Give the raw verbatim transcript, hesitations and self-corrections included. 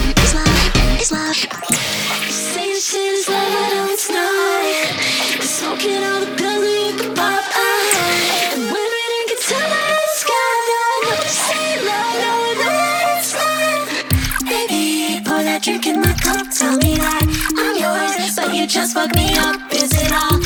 It's love, it's love. You say this shit is love, but no, it's not. You're smoking all the pills that you can pop. uh, And when we drink it till the sky, no, I know you say love, no, I know that it's not. Baby, pour that drink in my cup, tell me that I'm yours, but you just fucked me up. Is it all?